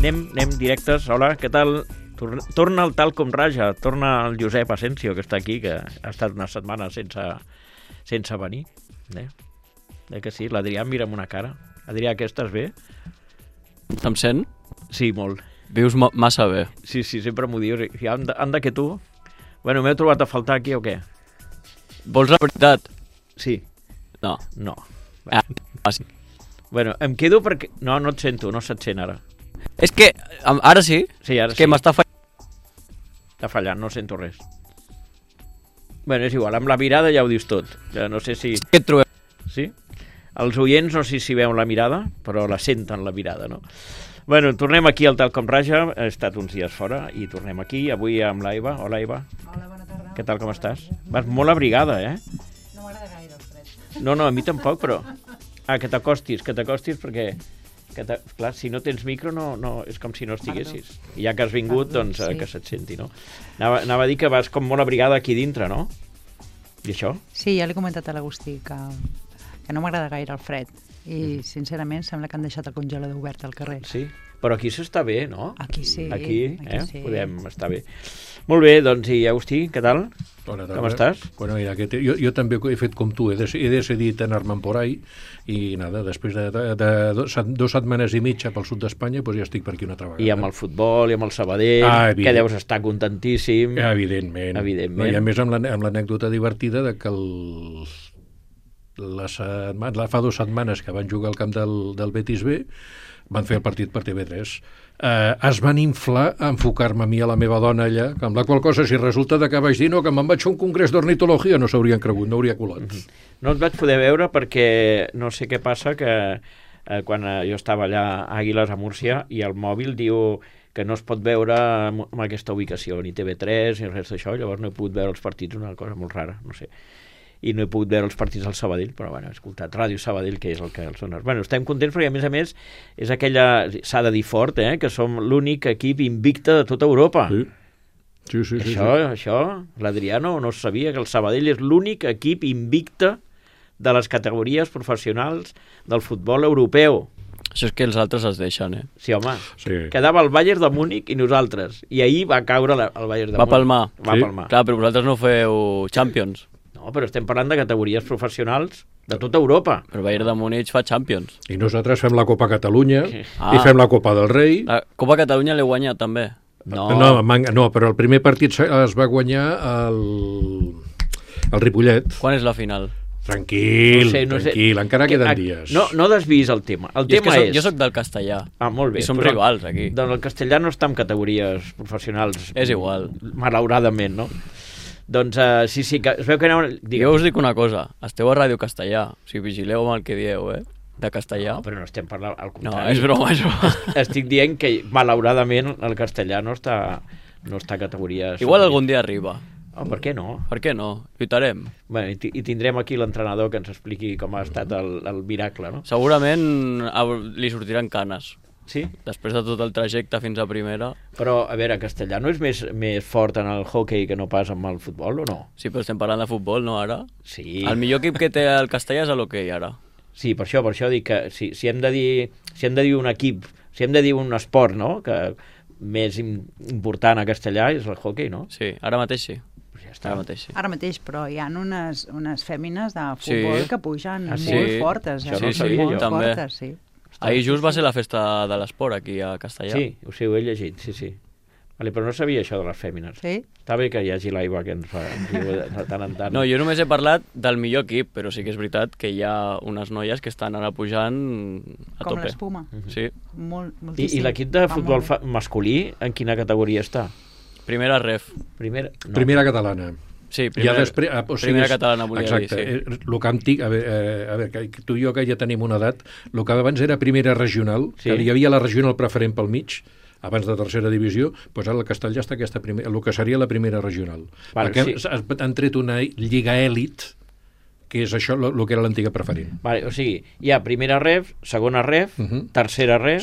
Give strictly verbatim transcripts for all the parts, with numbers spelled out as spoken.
anem, anem directes. Hola, què tal? Torna el tal com raja, torna el Josep Asensio, que està aquí, que ha estat una setmana sense, sense venir. Eh? eh que sí, l'Adrià mira amb una cara. Adrià, que estàs bé? Em sent? Sí, molt. Vius massa bé. Sí, sí, sempre m'ho dius. Anda, anda que tu... Bueno, m'heu trobat a faltar aquí o què? Vols la veritat? Sí. No. No. Ah, ah, sí. Bueno, em quedo perquè... No, no et sento, no se't sent ara. És que, ara sí? Sí, ara és sí. que m'està fallant. Està fallant, no sento res. Bueno, és igual, amb la mirada ja ho dius tot. Ja no sé si... Què et trobem? Sí? Els oients no sé si veuen la mirada, però la senten, la mirada, no? Bueno, tornem aquí al Tal Com Raja. He estat uns dies fora i tornem aquí. Avui amb l'Aiva. Hola, Aiva. Hola, bona tarda. Què tal, com estàs? Vas molt abrigada, eh? No m'agrada gaire el fred. No, no, a mi tampoc, però... Ah, que t'acostis, que t'acostis perquè... Que clar, si no tens micro no, no, és com si no estiguessis. I ja que has vingut, Perdó, doncs sí. que se't senti, no? Anava, anava a dir que vas com molt abrigada aquí dintre, no? I això? Sí, ja l'he comentat a l'Agustí, que, que no m'agrada gaire el fred. I, sincerament, sembla que han deixat el congelador obert al carrer. Sí, però aquí s'està bé, no? Aquí sí. Aquí, aquí eh? sí. Podem estar bé. Molt bé, doncs, i Agustí, què tal? Bona tarda. Com estàs? Bueno, mira, que te, jo, jo també he fet com tu, he, de, he decidit anar-me'n por ahí i nada, després de, de, de dos, dos setmanes i mitja pel sud d'Espanya, doncs ja estic per aquí una altra vegada. I amb el futbol, i amb el Sabadell, ah, que deus estar contentíssim. Evidentment. Evidentment. No, I a més amb l'anècdota divertida de que el, la setmana, la, fa dues setmanes que van jugar al camp del, del Betis B, van fer el partit per T V tres. Eh, es van inflar a enfocar-me a mi a la meva dona allà, amb la qual cosa, si resulta que vaig dir no, que me'n vaig fer un congrés d'ornitologia, no s'haurien cregut, no hauria colat. Mm-hmm. No et vaig poder veure perquè no sé què passa, que eh, quan eh, jo estava allà a Àguiles, a Múrcia, i el mòbil diu que no es pot veure en aquesta ubicació, ni T V tres, ni res d'això, llavors no he pogut veure els partits, una cosa molt rara, no sé. I no he pogut veure els partits del Sabadell, però bueno, he escoltat Ràdio Sabadell, que és el que els sona. Bueno, estem contents perquè, a més a més, és aquella, s'ha de dir fort, eh, que som l'únic equip invicte de tota Europa. Sí, sí, sí. Això, sí, sí. això, l'Adriano no sabia que el Sabadell és l'únic equip invicte de les categories professionals del futbol europeu. Això és que els altres es deixen, eh? Sí, home. Sí. Quedava el Bayern de Múnich i nosaltres. I ahir va caure la, el Bayern de Va Múnich. palmar. Va Sí. palmar. Clar, però vosaltres no feu Champions. No, però estem parlant de categories professionals de tota Europa. Però Bayern de Múnich fa Champions. I nosaltres fem la Copa Catalunya Ah. i fem la Copa del Rei. La Copa Catalunya l'he guanyat, també. No, No, man- no, però el primer partit se- es va guanyar el, el Ripollet. Quan és la final? Tranquil, No sé, no sé. tranquil, encara Que- queden a- dies. No, no desviïs el tema. El Jo és, tema que soc, és... jo soc del castellà. Ah, molt bé. I som Però- rivals, aquí. Doncs el castellà no està en categories professionals. És igual. Malauradament, no? Doncs uh, sí, sí, que es veu que aneu... Jo us dic una cosa, esteu a Ràdio Castellà, o sigui, vigileu amb el que dieu, eh? De castellà. No, però no estem parlant... Al No, contrari. és broma, és broma. Estic dient que, malauradament, el castellà no està, no està a categories... Igual algun dia arriba. Oh, per què no? Per què no? Lluitarem. Bueno, i, ti- i tindrem aquí l'entrenador que ens expliqui com ha estat el, el miracle, no? Segurament a- li sortiran canes. Sí? Després de tot el trajecte fins a primera. Però, a veure, castellà no és més, més fort en el hockey que no pas amb el futbol, o no? Sí, però estem parlant de futbol, no, ara? Sí. El millor equip que té el castellà és l'hoquei, ara. Sí, per això, per això dic que si, si, hem de dir, si hem de dir un equip, si hem de dir un esport, no?, que més im- important a castellà és el hockey, no? Sí, ara mateix sí. Pues ja està. Ara mateix sí. Ara mateix, però hi ha unes, unes fèmines de futbol Sí. que pugen Ah, sí? molt fortes. Això Eh? no ho sí, sabia molt jo. També. fortes, sí. Ahir just va ser la festa de l'esport aquí a Castellà. Sí, ho sé, ho he llegit, sí, sí. Vale, però no sabia això de les fèmines. Sí? Està bé que hi hagi l'Aiva que ens fa diu de, de tant en tant. No, jo només he parlat del millor equip, però sí que és veritat que hi ha unes noies que estan ara pujant a Com tope. l'espuma. Sí. Molt, I, moltíssim. I l'equip de Va futbol molt fa, masculí, en quina categoria està? Primera ref. Primera? No. Primera catalana. Sí, Primera, primera, ja després, ah, o sigui, primera és- catalana, volia exacte, dir, sí. eh, el que antic, a veure, eh, a veure, que tu i jo que ja tenim una edat, el que abans era primera regional, Sí. que hi havia la regional preferent pel mig, abans de tercera divisió, doncs ara el Castellà està aquesta primera, el que seria la primera regional. Vale, Perquè sí. has, han tret una lliga èlit, que és això, el que era l'antiga preferent. Vale, o sigui, hi ha primera ref, segona ref, Uh -huh. tercera ref, Sí.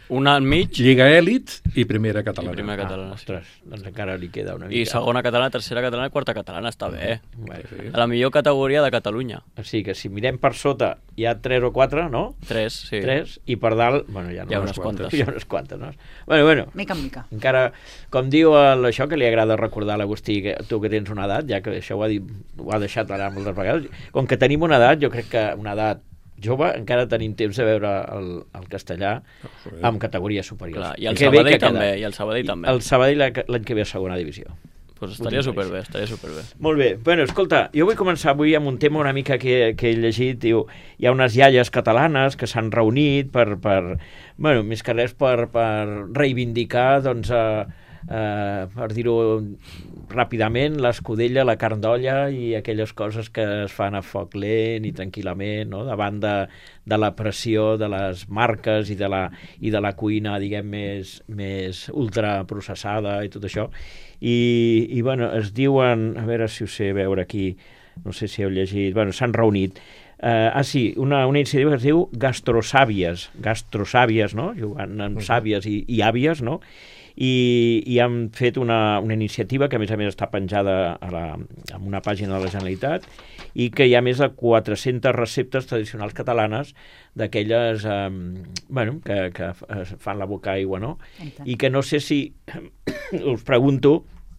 Una al mig Lliga Èlit i Primera Catalana. i Primera Catalana. Ah, Sí. ostres, doncs encara li queda una mica. I segona catalana, tercera catalana i quarta catalana, està bé. Bé, sí. A la millor categoria de Catalunya. O sigui que si mirem per sota hi ha tres o quatre, no? Tres, sí. Tres, i per dalt, bueno, ja no. Hi ha unes quantes. Hi ha unes quantes, no? Bueno, bueno, Mica en mica. encara, com diu el, això que li agrada recordar a l'Agustí, que tu que tens una edat, ja que això ho ha, dit, ho ha deixat ara moltes vegades, com que tenim una edat, jo crec que una edat jove, encara tenim temps de veure el, el castellà amb categories superiors. Clar, i el Que bé Sabadell que queda. també, i el Sabadell també. El Sabadell la- l'any que ve a segona divisió. Pues estaria superbé, estaria superbé. Molt bé. Bueno, escolta, jo vull començar avui amb un tema una mica que, que he llegit. Diu, hi ha unes iaies catalanes que s'han reunit per, per, bueno, més que res per, per reivindicar, doncs, eh, eh, per dir-ho ràpidament, l'escudella, la carn d'olla i aquelles coses que es fan a foc lent i tranquil·lament, no? Davant de, de la pressió de les marques i de la, i de la cuina, diguem, més, més ultraprocessada i tot això. I, i bueno, es diuen, a veure si ho sé veure aquí, no sé si heu llegit, bueno, s'han reunit. Uh, ah, sí, una, una iniciativa que es diu Gastrosàvies, Gastrosàvies, no? Jugant amb sàvies i, i àvies, no? I, i han fet una, una iniciativa que a més a més està penjada a la, en una pàgina de la Generalitat i que hi ha més de quatre-centes receptes tradicionals catalanes d'aquelles eh, bueno, que, que fan la boca aigua, no? I que no sé si us pregunto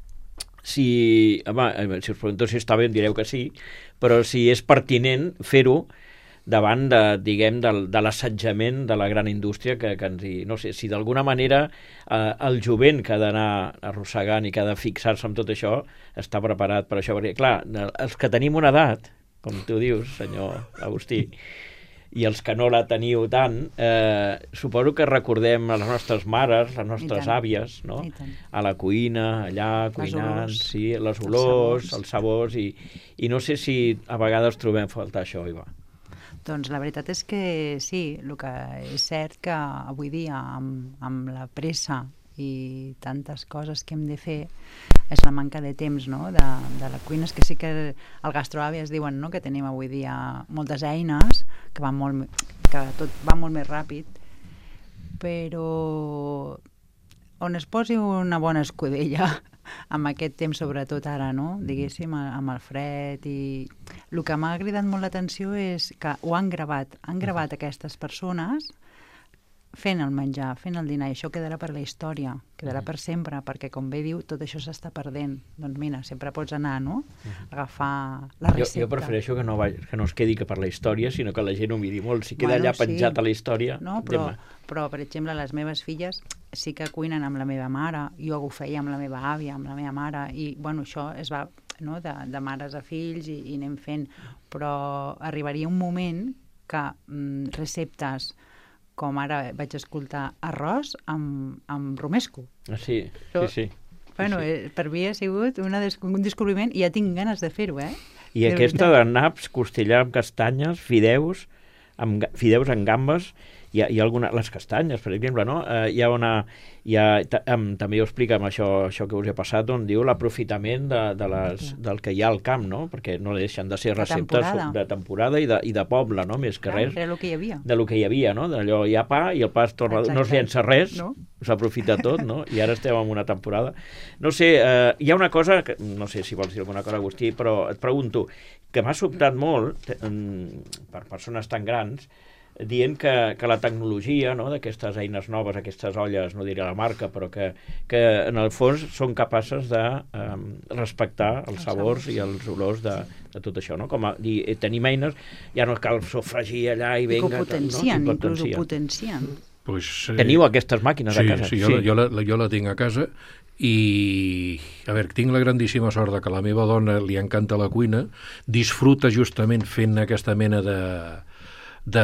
si, home, si us pregunto si està bé em direu que sí, però si és pertinent fer-ho davant de, diguem, de, de l'assetjament de la gran indústria que, que ens hi... No sé, si d'alguna manera eh, el jovent que ha d'anar arrossegant i que ha de fixar-se en tot això està preparat per això, perquè, clar, els que tenim una edat, com tu dius, senyor Agustí, i els que no la teniu tant, eh, suposo que recordem a les nostres mares, les nostres àvies, no? A la cuina, allà, cuinant, sí, les olors, els sabors, i, i no sé si a vegades trobem faltar això, Iva. Doncs la veritat és que sí, el que és cert que avui dia amb, amb la pressa i tantes coses que hem de fer és la manca de temps, no? de, de la cuina. És que sí que el gastroàvies diuen, no? Que tenim avui dia moltes eines, que, van molt, que tot va molt més ràpid, però on es posi una bona escudella amb aquest temps, sobretot ara, no? Diguéssim, amb el fred, i el que m'ha cridat molt l'atenció és que ho han gravat, han gravat aquestes persones fent el menjar, fent el dinar, i això quedarà per la història, quedarà per sempre, perquè, com bé diu, tot això s'està perdent. Doncs mira, sempre pots anar, no?, a agafar la recepta. Jo, jo prefereixo que no, va, que no es quedi que per la història, sinó que la gent ho miri molt. Si queda Bueno, allà penjat sí. a la història... No, però, demà. però, per exemple, les meves filles sí que cuinen amb la meva mare, jo ho feia amb la meva àvia, amb la meva mare, i bueno, això es va, no?, de, de mares a fills, i, i anem fent. Però arribaria un moment que mm, receptes com ara vaig escoltar arròs amb, amb romesco. Ah, sí, Però, sí, sí. Bueno, sí. eh, per mi ha sigut una des un descobriment i ja tinc ganes de fer-ho, eh? I de aquesta veritat. de naps, costella amb castanyes, fideus, amb, ga- fideus amb gambes, hi ha, hi ha alguna, les castanyes, per exemple, no? Eh, hi ha una... Hi ha, ta, um, també ho explica amb això, això que us he passat, on diu l'aprofitament de, de les, del que hi ha al camp, no? Perquè no deixen de ser De receptes temporada. de temporada i de, i de poble, no? Més que Clar, res. era el que hi havia. De lo que hi havia, no? D'allò hi ha pa i el pa es torna... Exacte. No es llença res, No. s'aprofita tot, no? I ara estem en una temporada. No sé, eh, hi ha una cosa, que, no sé si vols dir alguna cosa, Agustí, però et pregunto, que m'ha sobtat molt, eh, per persones tan grans, dient que, que la tecnologia, no?, d'aquestes eines noves, aquestes olles, no diré la marca, però que, que en el fons són capaces de eh, respectar els, els sabors, sabors i els olors de, de tot això, no? Com a, dir, eh, tenim eines, ja no cal sofregir allà i I venga... que ho potencien, no? I inclús ho potencien. Pues, eh, Teniu aquestes màquines sí, a casa? Sí, jo, sí. La, jo, la, jo la tinc a casa i, a veure, tinc la grandíssima sort de que la meva dona li encanta la cuina, disfruta justament fent aquesta mena de... de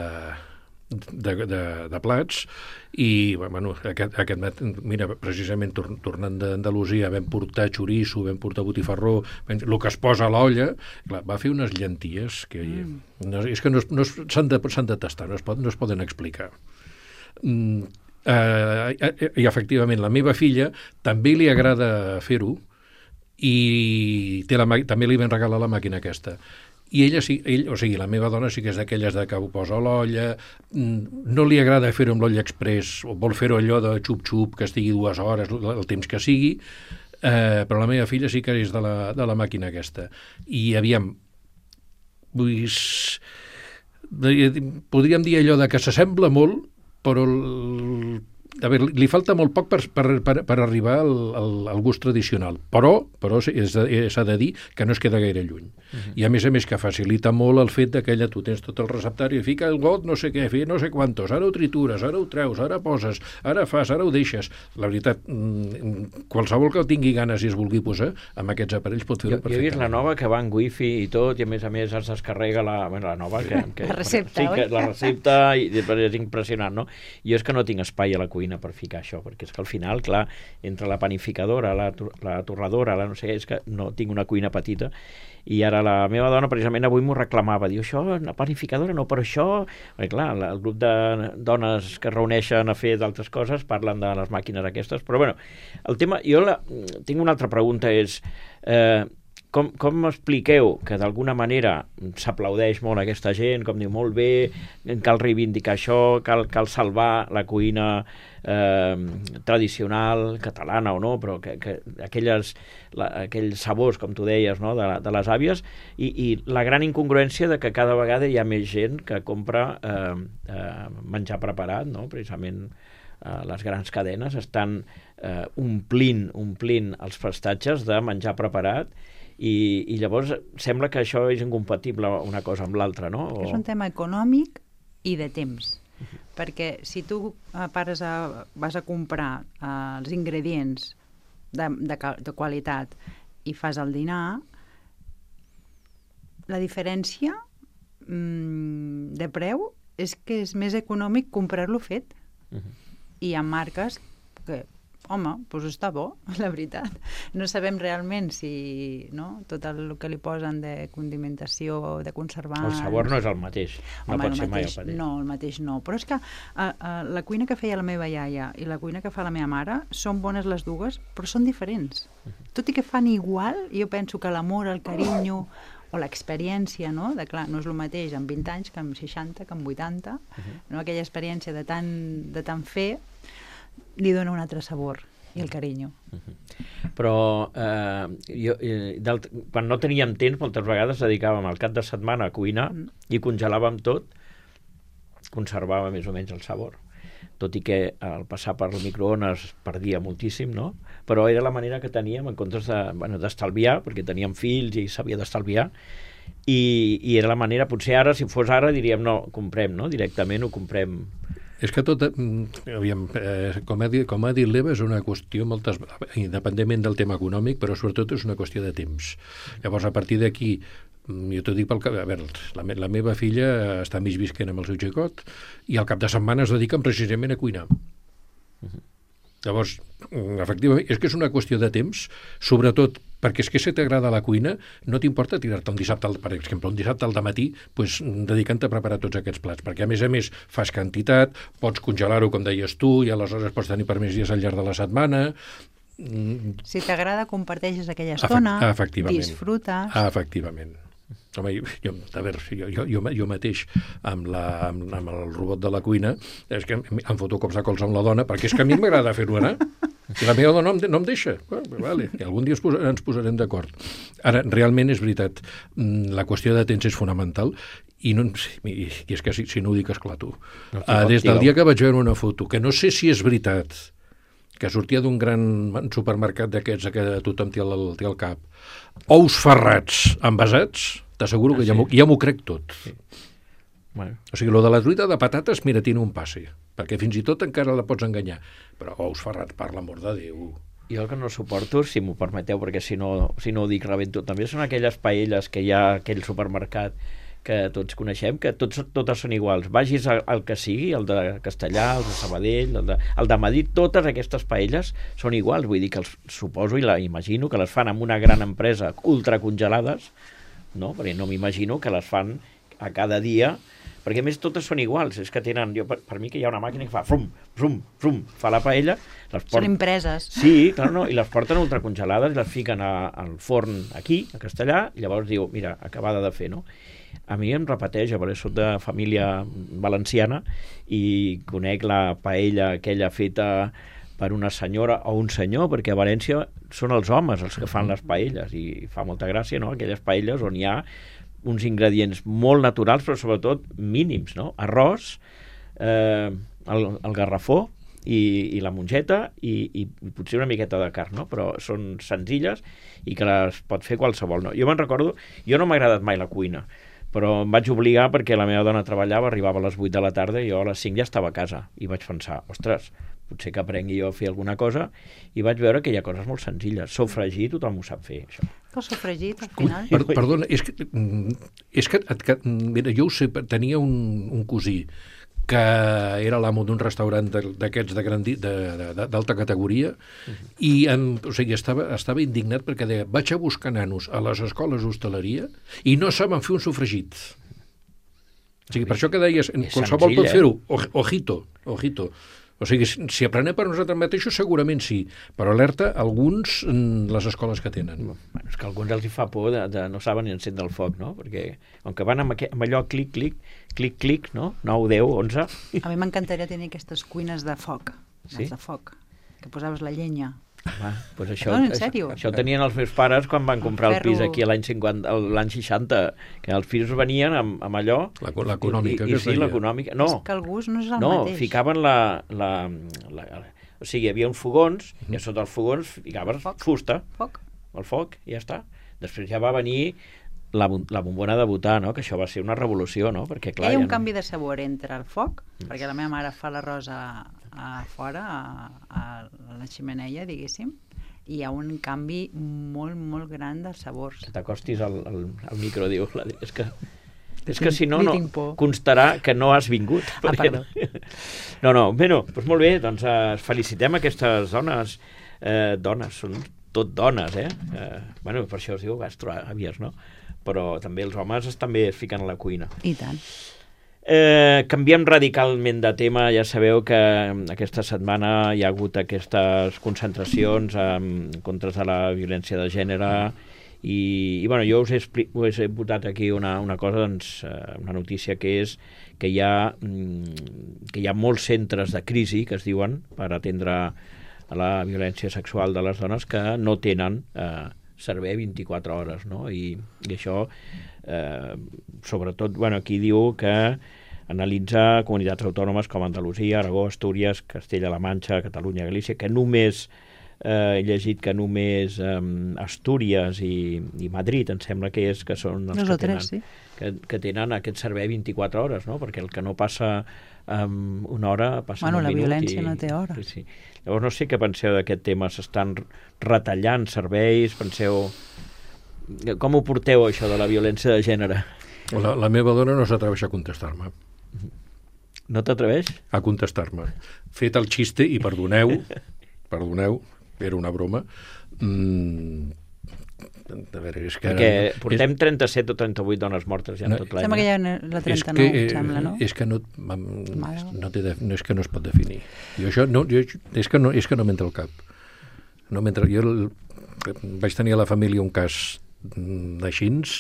De, de, de plats, i bueno, aquest, aquest mat, mira, precisament tor tornant d'Andalusia vam portar xoriço, vam portar botifarró, vam, el que es posa a l'olla, va fer unes llenties que mm. no, és que no, no s'han de, de tastar, no es, pot, no es poden explicar. Mm, eh, i efectivament la meva filla també li agrada fer-ho, i té la, també li van regalar la màquina aquesta. I ella sí, ell, o sigui, la meva dona sí que és d'aquelles de que ho posa a l'olla, no li agrada fer-ho amb l'olla express, o vol fer-ho allò de xup-xup, que estigui dues hores, el temps que sigui, eh, però la meva filla sí que és de la, de la màquina aquesta. I aviam, vull, podríem dir allò de que s'assembla molt, però el, a veure, li falta molt poc per, per, per, per arribar al, al, al gust tradicional, però, però s'ha de dir que no es queda gaire lluny. Uh-huh. I a més a més que facilita molt el fet que ella, tu tens tot el receptari, fica el got, no sé què, fi, no sé quantos, ara ho tritures, ara ho treus, ara poses, ara fas, ara ho deixes. La veritat, qualsevol que tingui ganes i es vulgui posar, amb aquests aparells pot fer-ho perfectament. Jo he vist la nova que va en wifi i tot, i a més a més es descarrega la, bueno, la nova, que, que, la recepta, sí, que, la recepta, i és impressionant, no? Jo és que no tinc espai a la cuina per ficar això, perquè és que al final, clar, entre la panificadora, la, la torradora, la no sé, és que no tinc una cuina petita, i ara la meva dona precisament avui m'ho reclamava, diu, això, una panificadora, no, però això... Perquè, clar, el grup de dones que es reuneixen a fer d'altres coses parlen de les màquines aquestes, però bueno, el tema, jo la, tinc una altra pregunta, és... Eh, Com, com expliqueu que d'alguna manera s'aplaudeix molt aquesta gent, com diu, molt bé, cal reivindicar això, cal, cal salvar la cuina eh, tradicional, catalana o no, però que, que aquelles, la, aquells sabors, com tu deies, no, de, de les àvies, i, i la gran incongruència de que cada vegada hi ha més gent que compra eh, eh, menjar preparat, no? Precisament eh, les grans cadenes estan eh, omplint, omplint els prestatges de menjar preparat, I, i llavors sembla que això és incompatible una cosa amb l'altra, no? O... És un tema econòmic i de temps, uh-huh. perquè si tu uh, pares a, vas a comprar uh, els ingredients de, de, de qualitat i fas el dinar, la diferència mm, de preu és que és més econòmic comprar-lo fet. Uh-huh. I hi ha marques que home, doncs està bo, la veritat. No sabem realment si no, tot el que li posen de condimentació, de conservants... El sabor no és el mateix, no home, pot el ser mateix, mai el mateix. No, el mateix no. Però és que uh, uh, la cuina que feia la meva iaia i la cuina que fa la meva mare són bones les dues, però són diferents. Uh-huh. Tot i que fan igual, jo penso que l'amor, el carinyo o l'experiència, no? De, clar, no és el mateix amb vint anys que amb seixanta, que amb vuitanta, uh-huh. no? Aquella experiència de tant, de tant fer li dona un altre sabor i el carinyo. Uh-huh. Però eh, jo, eh, quan no teníem temps, moltes vegades dedicàvem al cap de setmana a cuinar uh-huh. i congelàvem tot, conservava més o menys el sabor. Tot i que al passar per el microones perdia moltíssim, no? Però era la manera que teníem en comptes de, bueno, d'estalviar, perquè teníem fills i s'havia d'estalviar, i, i era la manera, potser ara, si fos ara, diríem no, comprem, no? Directament ho comprem. És que tot, aviam, eh, com, ha dit, com ha dit l'Eva, és una qüestió moltes, independentment del tema econòmic, però sobretot és una qüestió de temps. Llavors, a partir d'aquí, jo t'ho dic pel cap, a veure, la, la meva filla està mig visquent amb el seu xicot i al cap de setmana es dediquen precisament a cuinar. Uh-huh. Llavors, efectivament, és que és una qüestió de temps, sobretot perquè és que si t'agrada la cuina, no t'importa tirar-te un dissabte, per exemple, un dissabte al dematí, pues, dedicant-te a preparar tots aquests plats, perquè a més a més fas quantitat, pots congelar-ho, com deies tu, i aleshores pots tenir per més dies al llarg de la setmana. Si t'agrada, comparteixes aquella estona, efectivament. Disfrutes... Ah, efectivament. Home, jo, a veure, jo, jo, jo mateix amb, la, amb, amb el robot de la cuina és que em foto cops de cols amb la dona perquè és que a mi m'agrada fer-ho anar i la meva dona no em, no em deixa. Bueno, vale, i algun dia posa, ens posarem d'acord. Ara, realment és veritat, la qüestió de temps és fonamental i, no, i és que si, si no ho dic esclato. No, uh, des del dia que vaig veure una foto, que no sé si és veritat, que sortia d'un gran supermercat d'aquests que tothom té al, té al cap, ous ferrats envasats, t'asseguro que ah, sí. ja m'ho ja m'ho crec tot. Sí. Bueno. O sigui, lo de la truita de patates, mira, tiene un passe, perquè fins i tot encara la pots enganyar. Però ous ferrats, per l'amor de Déu. Jo el que no suporto, si m'ho permeteu, perquè si no, si no ho dic rebento, també són aquelles paelles que hi ha a aquell supermercat que tots coneixem, que tots, totes són iguals. Vagis al, al que sigui, el de Castellà, el de Sabadell, el de, el de Madrid, totes aquestes paelles són iguals. Vull dir que els suposo i la imagino que les fan amb una gran empresa ultracongelades, no? Perquè no m'imagino que les fan a cada dia perquè a més totes són iguals, és que tenen, jo, per, per mi que hi ha una màquina que fa frum, frum, frum, fa la paella, les port... Són impreses. Sí, clar, no, i les porten ultracongelades i les fiquen a, al forn aquí, a Castellà, i llavors diu, mira, acabada de fer, no? A mi em repeteix, perquè soc de família valenciana i conec la paella aquella feta per una senyora o un senyor, perquè a València són els homes els que fan les paelles, i fa molta gràcia, no?, aquelles paelles on hi ha uns ingredients molt naturals, però sobretot mínims, no? Arròs, eh, el, el garrafó i, i la mongeta i, i potser una miqueta de carn, no? Però són senzilles i que les pot fer qualsevol, no? Jo me'n recordo, jo no m'ha agradat mai la cuina, però em vaig obligar perquè la meva dona treballava, arribava a les vuit de la tarda i jo a les cinc ja estava a casa, i vaig pensar, ostres, potser que aprengui jo a fer alguna cosa, i vaig veure que hi ha coses molt senzilles. Sofregir, tothom ho sap fer, això. El sofregit, al final. Per, perdona, és que, és que, que mira, jo ho sé, tenia un, un cosí que era l'amo d'un restaurant d'aquests d'alta categoria, uh-huh. i en, o sigui, estava, estava indignat perquè deia, vaig a buscar nanos a les escoles d'hostaleria i no saben fer un sofregit. O sigui, per això que deies, qualsevol pot fer-ho, ojito, ojito. O sigui, si aprenem per nosaltres mateixos, segurament sí, però alerta alguns en les escoles que tenen. Bueno, és que a alguns els hi fa por de, de no saben ni encendre el foc, no? Perquè, com que van amb, aqu amb allò clic, clic, clic, clic, no? nou, deu, onze... A mi m'encantaria tenir aquestes cuines de foc, sí? de foc, que posaves la llenya. Va, pues això, no, en sèrio? Això, això tenien els meus pares quan van comprar el, el pis aquí l'any cinquanta, l'any seixanta, que els fills venien amb, amb allò... L'econòmica, que es deia. I sí, l'econòmica. No, és que el gust no és el no, mateix. No, ficaven la, la, la... O sigui, hi havia uns fogons, mm. i a sota els fogons ficaves foc. fusta, foc. el foc, i ja està. Després ja va venir la, la bombona de butà, no? Que això va ser una revolució, no? Perquè, clar, hi ha un ja... canvi de sabor entre el foc, mm. perquè la meva mare fa l'arròs a, a fora, a, a la ximeneia, diguéssim, i hi ha un canvi molt, molt gran dels sabors. Que t'acostis al, al, al micro, diu. És que, és que si no, no constarà que no has vingut. Ah, perdó. No, no, bé, no, doncs molt bé, doncs eh, felicitem aquestes dones, eh, dones, són tot dones, eh? eh? Bueno, per això es diu gastroàvies, no? Però també els homes es, també es fiquen a la cuina. I tant. Eh, canviem radicalment de tema. Ja sabeu que aquesta setmana hi ha hagut aquestes concentracions en contra de la violència de gènere i, i bueno, jo us he, us he votat aquí una, una cosa, doncs, una notícia que és que hi ha, que hi ha molts centres de crisi que es diuen per atendre a la violència sexual de les dones que no tenen eh, servei vint-i-quatre hores, no? I, i això eh, sobretot, bueno, aquí diu que analitza comunitats autònomes com Andalusia, Aragó, Astúries, Castella-La Manxa, Catalunya, Galícia, que només eh, he llegit que només eh, Astúries i, i Madrid, em sembla que és que són els Dos que tenen, tres, sí. que, que tenen aquest servei vint-i-quatre hores, no? Perquè el que no passa um, una hora passa bueno, un minut. Bueno, la violència i, no té hora. Sí, sí. Llavors no sé què penseu d'aquest tema, s'estan retallant serveis, penseu... Com ho porteu, això de la violència de gènere? La, la meva dona no s'atreveix a contestar-me. No t'atreveix? A contestar-me. Fet el xiste, i perdoneu, perdoneu, era una broma. Mm, a veure, és que... Perquè ara, portem és... trenta-set o trenta-vuit dones mortes ja en no, tot l'any. Sembla que hi ha la trenta-nou, que, em sembla, no? És que no, no, té de, no, és que no es pot definir. Jo això no, jo, és que no, és que no m'entra al cap. No m'entra... Jo el, vaig tenir a la família un cas d'aixins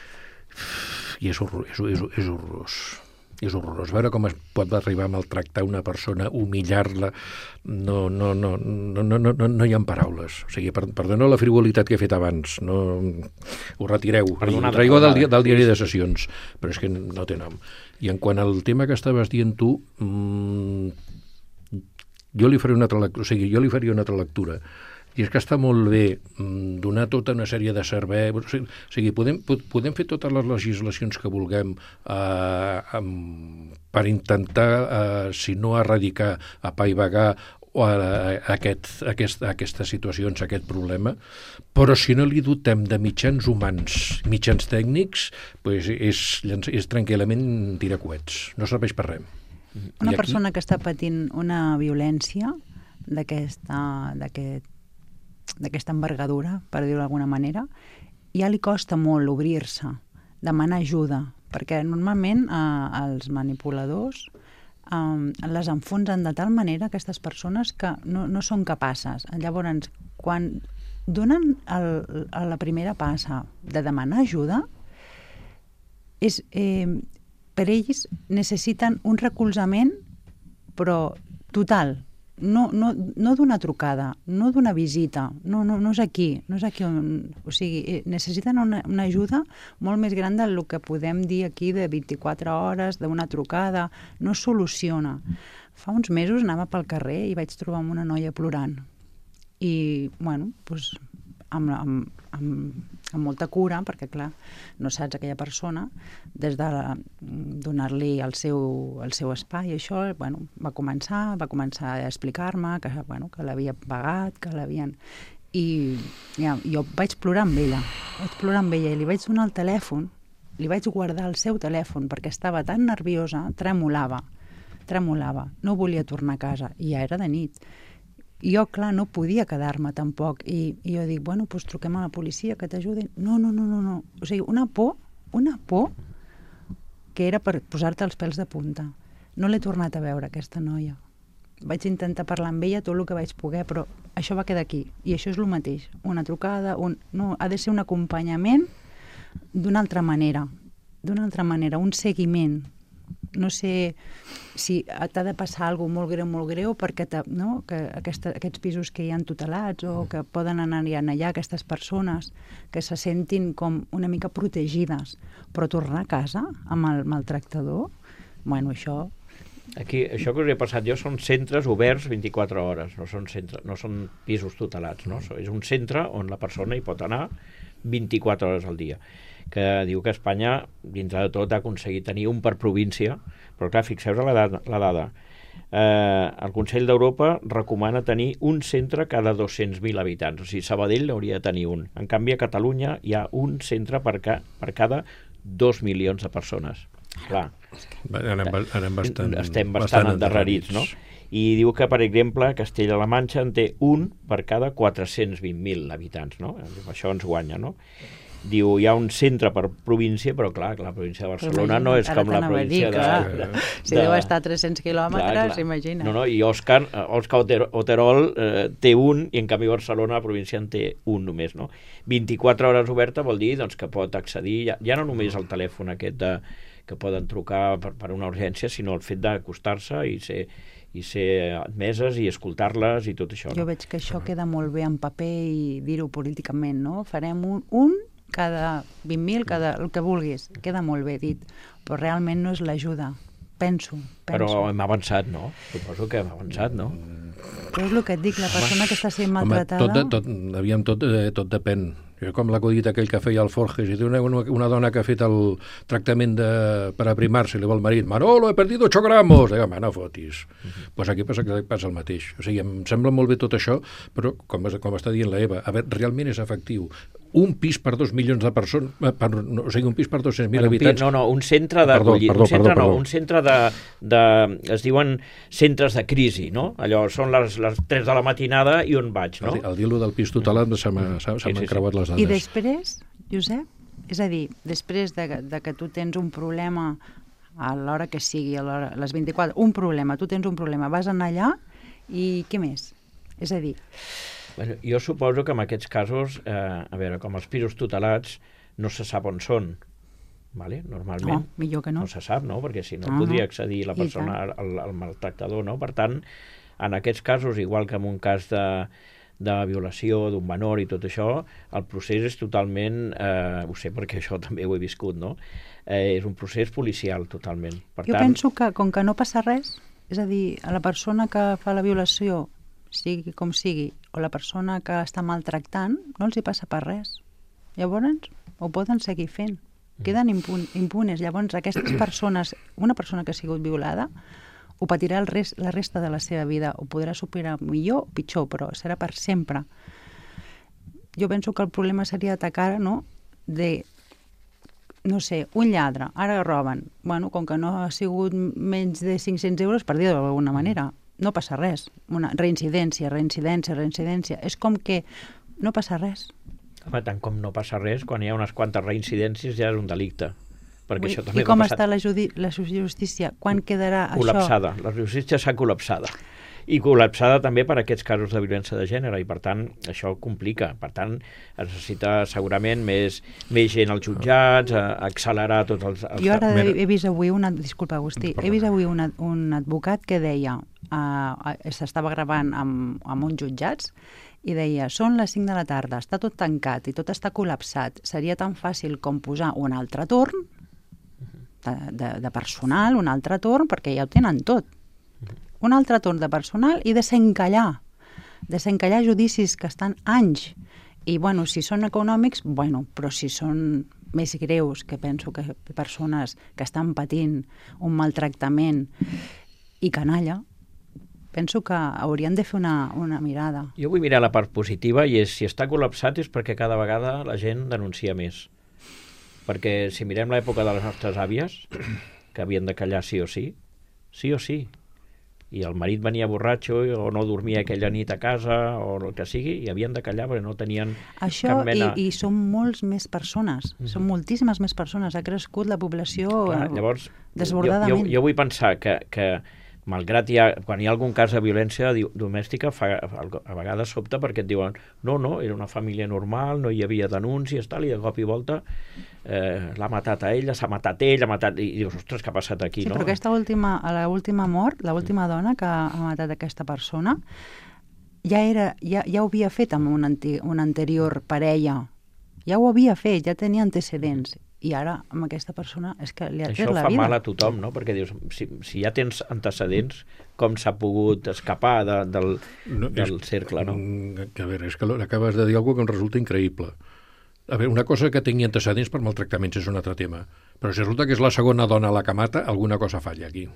i és, horror, és, és, és horrorós. És horrorós. Veure com es pot arribar a maltractar una persona, humillar-la, no, no, no, no, no, no, no hi ha paraules. O sigui, per, perdoneu la frivolitat que he fet abans, no, ho retireu, ho traigó del, del diari de sessions, però és que no té nom. I en quant al tema que estaves dient tu, mmm, jo li faré una altra lectura, o sigui, jo li faria una altra lectura. I és que està molt bé mm, donar tota una sèrie de serveis... O sigui, o sigui podem, podem fer totes les legislacions que vulguem eh, amb, per intentar, eh, si no erradicar, apaivagar o a, a, aquest, aquest, aquestes situacions, aquest problema, però si no li dotem de mitjans humans, mitjans tècnics, pues és, és tranquil·lament tirar coets. No serveix per res. Una aquí... persona que està patint una violència d'aquesta d'aquest d'aquesta envergadura, per dir-ho d'alguna manera, ja li costa molt obrir-se, demanar ajuda, perquè normalment eh, els manipuladors eh, les enfonsen de tal manera aquestes persones que no, no són capaces. Llavors, quan donen el, a la primera passa de demanar ajuda, és, eh, per ells necessiten un recolzament, però total, no, no, no d'una trucada, no d'una visita, no, no, no és aquí, no és aquí on, o sigui, necessiten una, una ajuda molt més gran del que podem dir aquí de vint-i-quatre hores, d'una trucada, no soluciona. Fa uns mesos anava pel carrer i vaig trobar una noia plorant i, bueno, doncs, amb, amb, amb, amb molta cura, perquè, clar, no saps aquella persona, des de la, donar-li el seu, el seu espai, i això, bueno, va començar, va començar a explicar-me que, bueno, que l'havia pagat, que l'havien... I ja, jo vaig plorar amb ella, vaig plorar amb ella i li vaig donar el telèfon, li vaig guardar el seu telèfon perquè estava tan nerviosa, tremolava, tremolava, no volia tornar a casa, i ja era de nit. I jo, clar, no podia quedar-me tampoc. I, i jo dic, bueno, doncs truquem a la policia, que t'ajudin. No, no, no, no, no. O sigui, una por, una por que era per posar-te els pèls de punta. No l'he tornat a veure, aquesta noia. Vaig intentar parlar amb ella tot el que vaig poder, però això va quedar aquí. I això és el mateix. Una trucada, un... no, ha de ser un acompanyament d'una altra manera. D'una altra manera, un seguiment. No sé si t'ha de passar alguna cosa molt greu, molt greu, perquè no? que aquesta, aquests pisos que hi ha tutelats o que poden anar allà aquestes persones que se sentin com una mica protegides, però tornar a casa amb el maltractador, bueno, això... Aquí, això que us he passat jo són centres oberts vint-i-quatre hores, no són, centre, no són pisos tutelats, no? És un centre on la persona hi pot anar vint-i-quatre hores al dia, que diu que Espanya, dintre de tot, ha aconseguit tenir un per província, però clar, fixeu-vos la dada. La dada. Eh, el Consell d'Europa recomana tenir un centre cada dos-cents mil habitants, o sigui, Sabadell hauria de tenir un. En canvi, a Catalunya hi ha un centre per, ca, per cada dos milions de persones. Clar, anem, anem bastant, estem bastant, bastant endarrerits, no? I diu que, per exemple, Castella-La Manxa en té un per cada quatre-cents vint mil habitants, no? Això ens guanya, no? Diu, hi ha un centre per província, però clar, la província de Barcelona no és com la província de, de, de... Si deu estar a tres-cents quilòmetres, imagina. No, no, i Òscar, Òscar Oterol eh, té un, i en canvi Barcelona, la província, en té un només, no? vint-i-quatre hores oberta vol dir doncs, que pot accedir, ja, ja no només el telèfon aquest de, que poden trucar per, per una urgència, sinó el fet d'acostar-se i ser i ser admeses i escoltar-les i tot això. No? Jo veig que això queda molt bé en paper i dir-ho políticament, no? Farem un, un cada vint mil, cada, el que vulguis. Queda molt bé dit, però realment no és l'ajuda. Penso, penso. Però hem avançat, no? Suposo que hem avançat, no? Però és el que et dic, la persona que està sent maltratada... Home, tot, tot, aviam, tot, eh, tot depèn. Jo, com l'acudit aquell que feia el Forges, i té una, una, una dona que ha fet el tractament de, per aprimar-se, li va el marit, Manolo, he perdit ocho gramos! Eh, home, no fotis. Uh -huh. Pues aquí passa, passa el mateix. O sigui, em sembla molt bé tot això, però, com, com està dient la Eva, a veure, realment és efectiu. Un pis per dos milions de persones, per, no, o sigui, un pis per dos-cents mil habitants... No, no, un centre d'acollida. Un centre, perdó, perdó. no, un centre de, de... Es diuen centres de crisi, no? Allò són les, les tres de la matinada i on vaig, no? El, el dir-lo del pis tutelat se m'han sí, sí, sí. creuat les dades. I després, Josep, és a dir, després de, de que tu tens un problema a l'hora que sigui, a, l'hora, a les vint-i-quatre, un problema, tu tens un problema, vas anar allà i què més? És a dir... Bueno, jo suposo que en aquests casos, eh, a veure, com els pisos tutelats, no se sap on són, vale? Normalment. No, millor que no. No se sap, no? Perquè si no, uh -huh. podria accedir la persona al, al maltractador, no? Per tant, en aquests casos, igual que en un cas de, de violació d'un menor i tot això, el procés és totalment, eh, ho sé perquè això també ho he viscut, no? Eh, és un procés policial totalment. Per jo tant... penso que, com que no passa res, és a dir, a la persona que fa la violació, sigui com sigui, o la persona que està maltractant, no els hi passa per res. Llavors, ho poden seguir fent. Queden impun impunes. Llavors, aquestes persones, una persona que ha sigut violada, ho patirà el res, la resta de la seva vida, ho podrà superar millor o pitjor, però serà per sempre. Jo penso que el problema seria atacar, no?, de, no sé, un lladre, ara roben. Bueno, com que no ha sigut menys de cinc-cents euros, per dir-ho d'alguna manera, no passa res. Una reincidència, reincidència, reincidència. És com que no passa res. Home, tant com no passa res, quan hi ha unes quantes reincidències ja és un delicte. perquè Ui, això també I com va passar. està la, judi la justícia? Quan quedarà Col·lapsada. això? La justícia s'ha col·lapsada. I col·lapsada també per aquests casos de violència de gènere, i per tant això complica. Per tant, es necessita segurament més, més gent als jutjats, a, a accelerar tots els... els... Jo ara he, Mira. he vist avui, una, disculpa Agustí, Perdona. he vist avui una, un advocat que deia, uh, s'estava gravant amb, amb uns jutjats, i deia, són les cinc de la tarda, està tot tancat i tot està col·lapsat, seria tan fàcil com posar un altre torn de, de, de personal, un altre torn, perquè ja ho tenen tot. Un altre torn de personal i desencallar, desencallar judicis que estan anys. I, bueno, si són econòmics, bueno, però si són més greus, que penso que persones que estan patint un maltractament i canalla, penso que haurien de fer una, una mirada. Jo vull mirar la part positiva, i és, si està col·lapsat és perquè cada vegada la gent denuncia més. Perquè si mirem l'època de les nostres àvies, que havien de callar sí o sí, sí o sí, i el marit venia borratxo o no dormia aquella nit a casa o el que sigui, i havien de callar perquè no tenien Això, cap mena... i, i són molts més persones, mm -hmm. són moltíssimes més persones, ha crescut la població. Clar, llavors, desbordadament. Jo, jo, jo vull pensar que, que malgrat hi ha, quan hi ha algun cas de violència domèstica, fa, a vegades sobta perquè et diuen no, no, era una família normal, no hi havia denúncies, tal, i de cop i volta eh, l'ha matat a ella, s'ha matat ell, ha matat... i dius, ostres, què ha passat aquí? Sí, no? però aquesta última, a l'última mort, l'última dona que ha matat aquesta persona, ja, era, ja, ja ho havia fet amb una, anti, una anterior parella, ja ho havia fet, ja tenia antecedents, i ara amb aquesta persona és que li ha tret la vida. Això fa mal a tothom, no? Perquè dius, si, si ja tens antecedents, com s'ha pogut escapar de, del, no, del és, cercle, no? Que, a veure, és que acabes de dir alguna cosa que em resulta increïble. A veure, una cosa que tingui antecedents per maltractaments és un altre tema, però si resulta que és la segona dona a la que mata, alguna cosa falla aquí.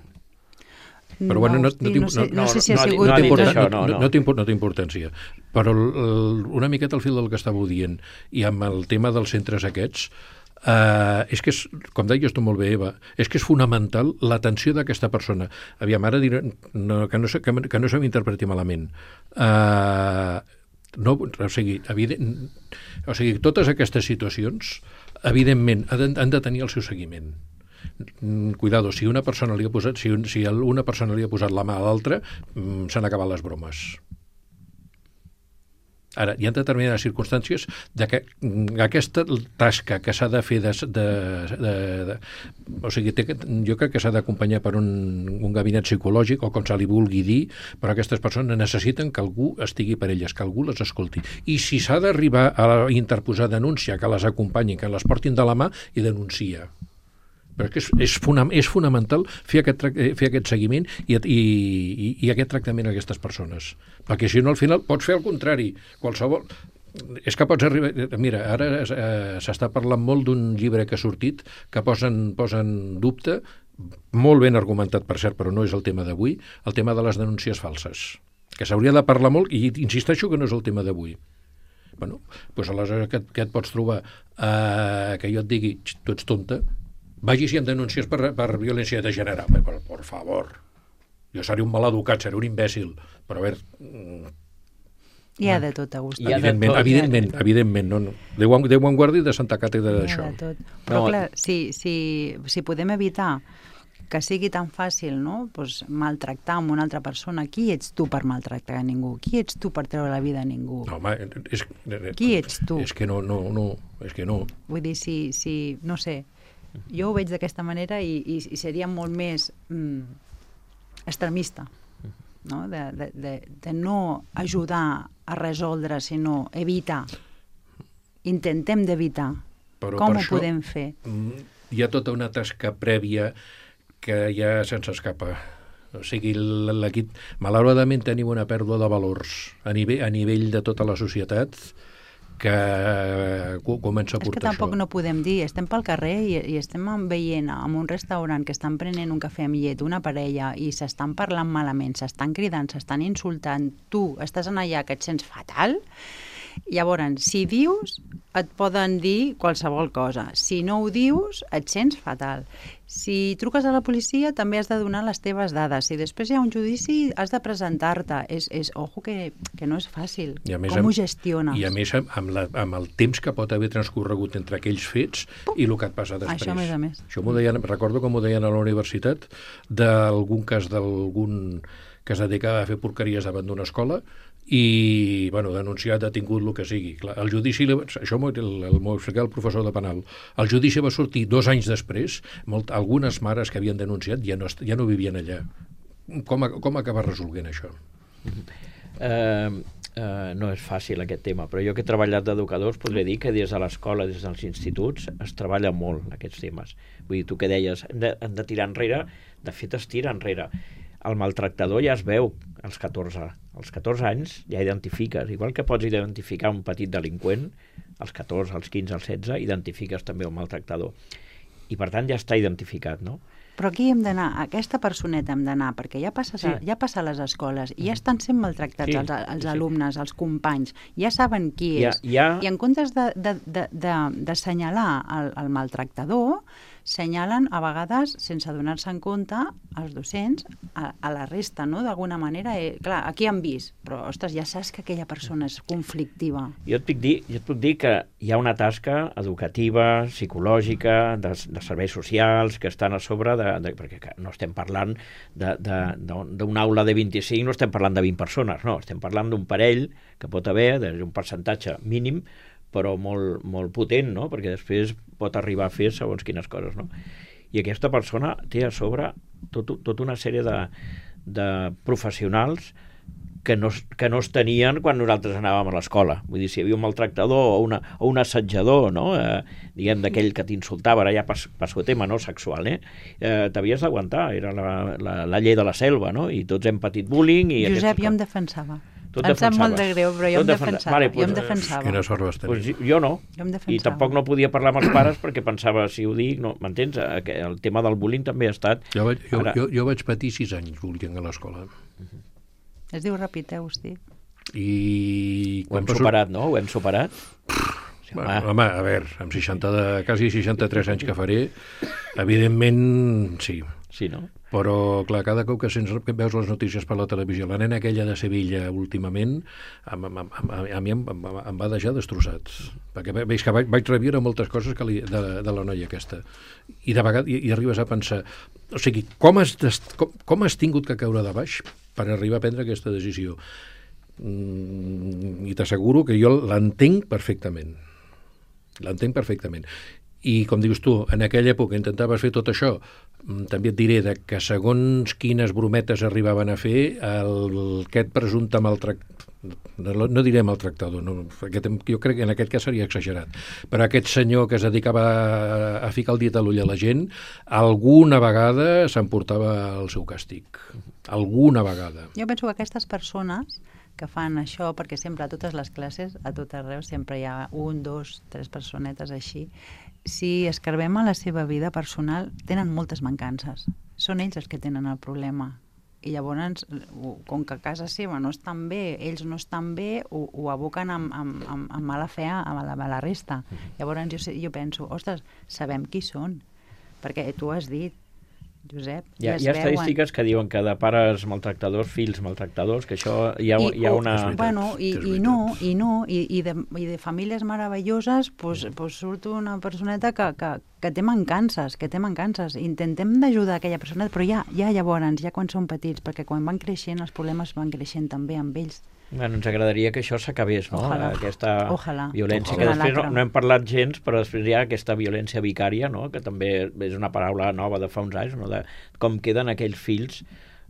Però no, bueno, no, hosti, no, no, sé, no, no sé si no, ha no, sigut... no, no, No, això, no, no, no, té, no té importància. Però el, el, una miqueta al fil del que estàveu dient, i amb el tema dels centres aquests, Uh, és que, és, com deies tu molt bé, Eva, és que és fonamental l'atenció d'aquesta persona. Aviam, ara diré, no, que, no se, que, que no se m'interpreti malament. Uh, no, o sigui, evident, o sigui, totes aquestes situacions, evidentment, han, han de tenir el seu seguiment. Cuidado, si una persona li ha posat, si, un, si una persona li ha posat la mà a l'altra, s'han acabat les bromes. Ara, hi ha determinades circumstàncies de que aquesta tasca que s'ha de fer de, de, de, de, o sigui, té, jo crec que s'ha d'acompanyar per un, un gabinet psicològic o com se li vulgui dir, però aquestes persones necessiten que algú estigui per elles, que algú les escolti. I si s'ha d'arribar a interposar denúncia, que les acompanyin, que les portin de la mà, i denuncia. Però és que és, és, fonam, és fonamental fer aquest, fer aquest seguiment i, i, i aquest tractament a aquestes persones. Perquè si no, al final pots fer el contrari. Qualsevol... És que pots arribar... Mira, ara eh, s'està parlant molt d'un llibre que ha sortit que posen, posen dubte, molt ben argumentat, per cert, però no és el tema d'avui, el tema de les denúncies falses. Que s'hauria de parlar molt, i insisteixo que no és el tema d'avui. Bueno, doncs aleshores que, que et pots trobar eh, que jo et digui, tu ets tonta, vagi si em denuncies per, per violència de gènere. Per, per favor. Jo seré un maleducat, seré un imbècil. Però a veure... Hi ha de tot, Agustí. Evidentment, tot, evidentment, ja. evidentment. No, no. Déu, Déu en guardi de Santa Càtedra d'això. Hi ha de tot. Però no. clar, si, si, si podem evitar que sigui tan fàcil, no? Pues, maltractar amb una altra persona, qui ets tu per maltractar a ningú? Qui ets tu per treure la vida a ningú? No, home, és, qui ets tu? És que no, no, no, és que no. Vull dir, si, si no sé, jo ho veig d'aquesta manera i, i, i seria molt més mm, extremista, no? De, de, de, de no ajudar a resoldre, sinó evitar. Intentem d'evitar. Però com per ho això, podem fer? Hi ha tota una tasca prèvia que ja se'ns escapa. O sigui, l'equip... Malauradament tenim una pèrdua de valors a nivell, a nivell de tota la societat que comença a portar això. És que tampoc això. No podem dir, estem pel carrer i, i estem veient en un restaurant que estan prenent un cafè amb llet, una parella, i s'estan parlant malament, s'estan cridant, s'estan insultant, tu estàs en allà que et sents fatal, llavors, si dius, et poden dir qualsevol cosa. Si no ho dius, et sents fatal. Si truques a la policia, també has de donar les teves dades. Si després hi ha un judici, has de presentar-te. És, és ojo, que, que no és fàcil. Més, com amb, ho gestiones? I a més, amb, la, amb el temps que pot haver transcorregut entre aquells fets Puc. i el que et passa després. Això, a més a més. Això m'ho deien, recordo com m'ho deien a la universitat, d'algun cas d'algun que es dedicava a fer porqueries davant d'una escola i, bueno, denunciat, detingut, el que sigui. Clar, el judici, això m'ho va explicar el professor de penal, el judici va sortir dos anys després, molt, algunes mares que havien denunciat ja no, ja no vivien allà. Com, com acaba resolent això? Uh, uh, no és fàcil aquest tema, però jo que he treballat d'educadors podré dir que des de l'escola, des dels instituts, es treballa molt aquests temes. Vull dir, tu que deies, hem de, hem de tirar enrere, de fet es tira enrere. El maltractador ja es veu als catorze. Als catorze anys ja identifiques. Igual que pots identificar un petit delinqüent, als catorze, als quinze, als setze, identifiques també un maltractador. I per tant ja està identificat, no? Però aquí hem d'anar, aquesta personeta hem d'anar, perquè ja passa, sí. ja passa a les escoles, i ja estan sent maltractats sí, els, els sí. alumnes, els companys, ja saben qui és. Ja, ja... I en comptes d'assenyalar el, el maltractador, senyalen a vegades, sense donar-se en compte, els docents, a, a la resta, no? D'alguna manera, eh, clar, aquí han vist, però, ostres, ja saps que aquella persona és conflictiva. Jo et puc dir, jo et puc dir que hi ha una tasca educativa, psicològica, de, de serveis socials, que estan a sobre de, de perquè no estem parlant d'una aula de vint-i-cinc, no estem parlant de vint persones, no, estem parlant d'un parell que pot haver, d'un percentatge mínim, però molt, molt potent, no? Perquè després pot arribar a fer segons quines coses, no? I aquesta persona té a sobre tot, tota una sèrie de, de professionals que no, que no es tenien quan nosaltres anàvem a l'escola. Vull dir, si hi havia un maltractador o, una, o un assetjador, no? Eh, diguem, d'aquell que t'insultava, ara ja passo a tema no sexual, eh? eh t'havies d'aguantar, era la, la, la llei de la selva, no? I tots hem patit bullying. I Josep, jo em defensava. Tot em sap molt de greu, però jo em defensava. Vale, pues, jo em defensava. Quina sort vas tenir. Pues jo no. Jo em I tampoc no podia parlar amb els pares perquè pensava, si ho dic, no, m'entens? El tema del bullying també ha estat... Jo vaig, jo, Ara... jo, jo vaig patir sis anys bullying a l'escola. Uh-huh. Es diu ràpid, eh, hosti. I... Ho hem superat, no? Ho hem superat? Sí, bueno, home. home, a veure, amb seixanta de, quasi seixanta-tres anys que faré, evidentment, sí. Sí, no? Però, clar, cada cop que, sents, que veus les notícies per la televisió, la nena aquella de Sevilla últimament, a, a, a, a mi em, em, em va deixar destrossat. Perquè veig que vaig, vaig reviure moltes coses que li, de, de la noia aquesta. I de vegades i, i arribes a pensar, o sigui, com has, com, com has tingut que caure de baix per arribar a prendre aquesta decisió? Mm, I t'asseguro que jo l'entenc perfectament. L'entenc perfectament. I, com dius tu, en aquella època intentaves fer tot això. També et diré de que segons quines brometes arribaven a fer, el, aquest presumpte maltractador, no, no diré maltractador, no, aquest, jo crec que en aquest cas seria exagerat, però aquest senyor que es dedicava a, a ficar el dit a l'ull a la gent, alguna vegada s'emportava el seu càstig. Alguna vegada. Jo penso que aquestes persones que fan això, perquè sempre a totes les classes, a tot arreu, sempre hi ha un, dos, tres personetes així, si escarbem a la seva vida personal, tenen moltes mancances. Són ells els que tenen el problema. I llavors, com que a casa seva no estan bé, ells no estan bé, ho, ho aboquen amb, amb, amb, amb mala fe a la, a la resta. Llavors jo, jo penso, ostres, sabem qui són, perquè tu has dit, Josep, hi ha, hi ha estadístiques que diuen que de pares maltractadors, fills maltractadors, que això hi ha, I, hi ha una... O, bueno, i, i no, i no, i, i, de, i de famílies meravelloses pues, pues surt una personeta que, que, que té mancances, que té mancances. Intentem d'ajudar aquella personeta, però ja, ja llavors, ja quan són petits, perquè quan van creixent els problemes van creixent també amb ells. Bueno, ens agradaria que això s'acabés, no? Ojalà. Aquesta Ojalà. violència, Ojalà. que després no, no hem parlat gens, però després hi ha aquesta violència vicària, no? Que també és una paraula nova de fa uns anys, no? De com queden aquells fills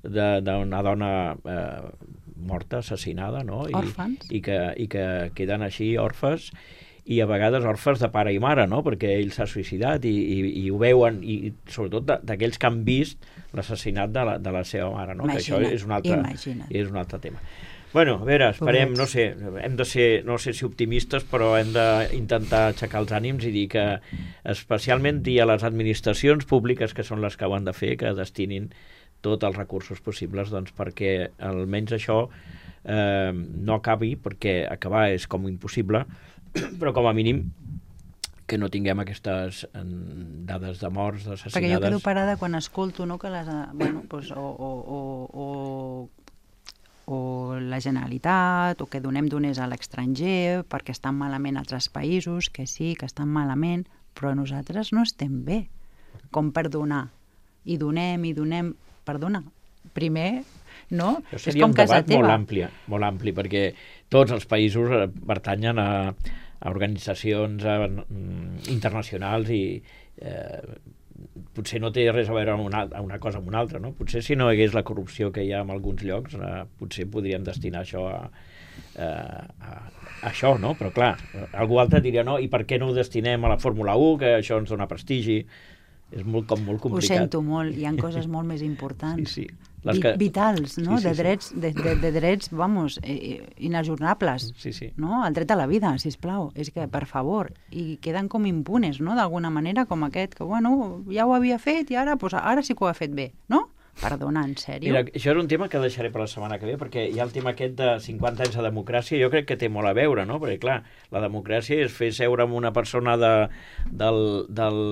d'una dona eh, morta, assassinada, no? I, Òrfans. I que, I que queden així òrfes, i a vegades òrfes de pare i mare, no? Perquè ell s'ha suïcidat i, i, i ho veuen, i sobretot d'aquells que han vist l'assassinat de, la, de la seva mare, no? Imagina't, que això és un altre, imagina't. és un altre tema. Bueno, a veure, esperem, no sé, hem de ser, no sé si optimistes, però hem d'intentar aixecar els ànims i dir que especialment dir a les administracions públiques, que són les que ho han de fer, que destinin tots els recursos possibles, doncs perquè almenys això eh, no acabi, perquè acabar és com impossible, però com a mínim que no tinguem aquestes en, dades de morts, d'assassinades. Perquè jo quedo parada quan escolto, no, que les, bueno, pues, o, o, o, o, o la Generalitat, o que donem diners a l'estranger perquè estan malament a altres països, que sí, que estan malament, però nosaltres no estem bé, com per donar. I donem, i donem, per donar. Primer, no? Això seria és com un debat casa teva. molt ampli, molt ampli, perquè tots els països pertanyen a a organitzacions eh, internacionals i eh, potser no té res a veure amb una, una cosa amb una altra, no? Potser si no hi hagués la corrupció que hi ha en alguns llocs, eh, potser podríem destinar això a, eh, a, a això, no? Però clar, algú altre diria, no, i per què no ho destinem a la Fórmula u, que això ens dona prestigi? És molt, com molt complicat. Ho sento molt, hi ha coses molt més importants. Sí, sí. Les que... Vitals, no? Sí, sí, de, sí. drets, de, de, de drets, vamos, eh, inajornables. Sí, sí. No? El dret a la vida, sisplau. És que, per favor, i queden com impunes, no? D'alguna manera, com aquest, que, bueno, ja ho havia fet i ara, pues, ara sí que ho ha fet bé, no? Perdona, en sèrio? Mira, això era un tema que deixaré per la setmana que ve, perquè hi ha el tema aquest de cinquanta anys de democràcia, jo crec que té molt a veure, no? Perquè, clar, la democràcia és fer seure amb una persona de, del, del,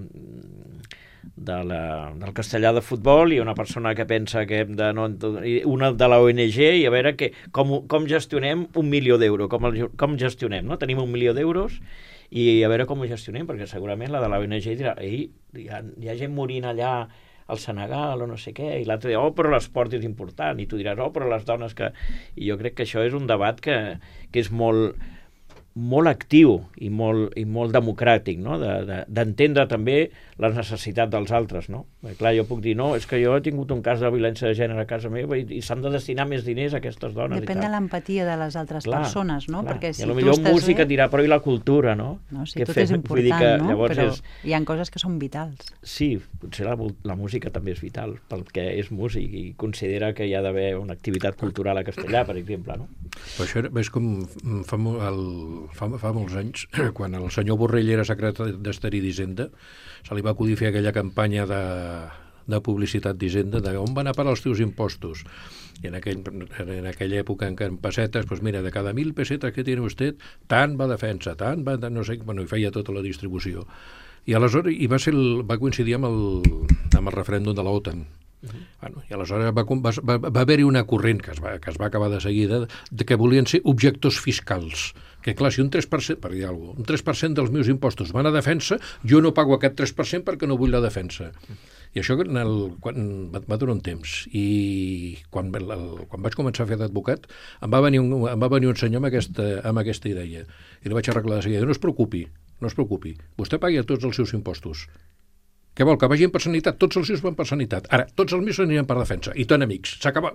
de la, del castellà de futbol i una persona que pensa que hem de... No, una de la O N G i a veure que, com, com gestionem un milió d'euros, com, el, com gestionem, no? Tenim un milió d'euros i a veure com ho gestionem, perquè segurament la de la O N G dirà, ei, hi ha, hi ha gent morint allà al Senegal o no sé què, i l'altre dirà, oh, però l'esport és important, i tu diràs, oh, però les dones que... I jo crec que això és un debat que, que és molt, molt actiu i molt, i molt democràtic, no? De, de, d'entendre també les necessitats dels altres, no? Perquè, clar, jo puc dir, no, és que jo he tingut un cas de violència de gènere a casa meva i, i s'han de destinar més diners a aquestes dones. Depèn de l'empatia de les altres clar, persones, no? Clar. Perquè si I a lo tu millor un estàs músic bé... et dirà, però i la cultura, no? No, sí, que tot fem? és important, Vull dir que, no? llavors Però és... hi ha coses que són vitals. Sí, potser la, la música també és vital, perquè és músic i considera que hi ha d'haver una activitat cultural a castellà, per exemple, no? Però això és com fa, el, fa, fa molts anys, quan el senyor Borrell era secretari d'Esteri d'Hisenda, se li va acudir fer aquella campanya de, de publicitat d'Hisenda, de on van a parar els teus impostos? I en, aquell, en aquella època, en pessetes, pues mira, de cada mil pessetes que tiene usted, tant va defensa, tant va... No sé, bueno, i feia tota la distribució. I aleshores i va, ser el, va coincidir amb el, amb el referèndum de l'OTAN. Uh-huh. Bueno, i aleshores va, va, va haver-hi una corrent que es, va, que es va acabar de seguida de que volien ser objectors fiscals, que clar, si un tres per cent, per dir alguna cosa, un tres per cent dels meus impostos van a defensa, jo no pago aquest tres per cent perquè no vull la defensa. I això en el, quan, va, va durar un temps, i quan, el, quan vaig començar a fer d'advocat em va venir un, em va venir un senyor amb aquesta, amb aquesta idea, i li vaig arreglar de seguida, no es preocupi, no es preocupi, vostè pagui tots els seus impostos. Què vol, que vagin per sanitat? Tots els seus van per sanitat. Ara, tots els meus aniran per defensa. I tant, amics, s'acaba.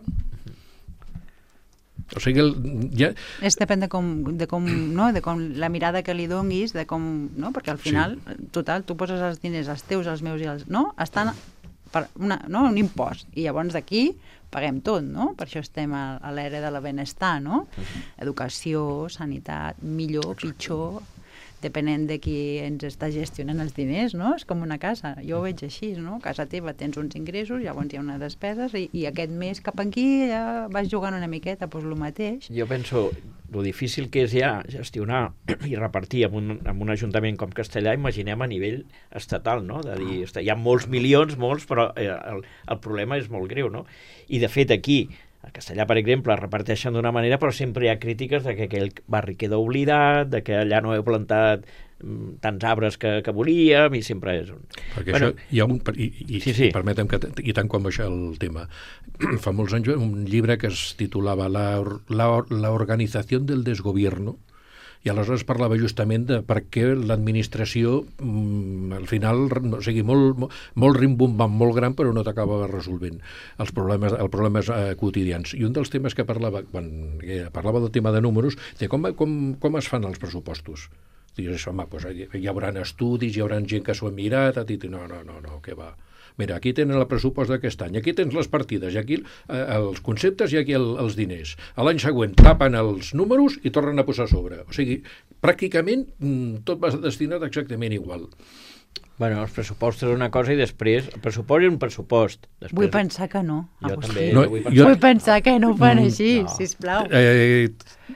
O sigui, el, ja... És depèn de com, de com, no? De com la mirada que li donguis, de com, no? Perquè al final, sí. Total, tu poses els diners, els teus, els meus i els... No? Estan per una, no? Un impost. I llavors d'aquí paguem tot, no? Per això estem a, a l'era de la benestar, no? Uh-huh. Educació, sanitat, millor, pitjor... depenent de qui ens està gestionant els diners, no? És com una casa, jo ho veig així, no? A casa teva tens uns ingressos, llavors hi ha unes despeses i, i aquest mes cap aquí ja vas jugant una miqueta, doncs el mateix. Jo penso, lo difícil que és ja gestionar i repartir en un, en un ajuntament com Castellà, imaginem a nivell estatal, no? De dir, hi ha molts milions, molts, però el, el problema és molt greu, no? I de fet aquí, a Castellà, per exemple, es reparteixen d'una manera, però sempre hi ha crítiques de que aquell barri queda oblidat, de que allà no heu plantat mm, tants arbres que, que volíem, i sempre és un... Perquè bueno, això hi ha un... I, i sí, sí. Permetem que... I tant com això el tema. Fa molts anys un llibre que es titulava La, la, la organización del desgobierno, i aleshores parlava justament de per què l'administració mm, al final, o sigui, molt, molt, molt rimbombant, molt gran, però no t'acaba resolvent els problemes, els problemes eh, quotidians. I un dels temes que parlava, quan eh, parlava del tema de números, de com, com, com es fan els pressupostos? Digues, home, doncs hi haurà estudis, hi haurà gent que s'ho ha mirat, ha dit, no, no, no, no, què va... Mira, aquí tenen el pressupost d'aquest any, aquí tens les partides, i aquí eh, els conceptes i aquí el, els diners. A l'any següent tapen els números i tornen a posar a sobre. O sigui, pràcticament tot va destinat exactament igual. Bueno, els pressupostos és una cosa i després... El pressupost és un pressupost. Després... Vull pensar que no. Jo ah, també. No, vull, pensar... jo... vull pensar que no ho fan així, no. sisplau. Eh,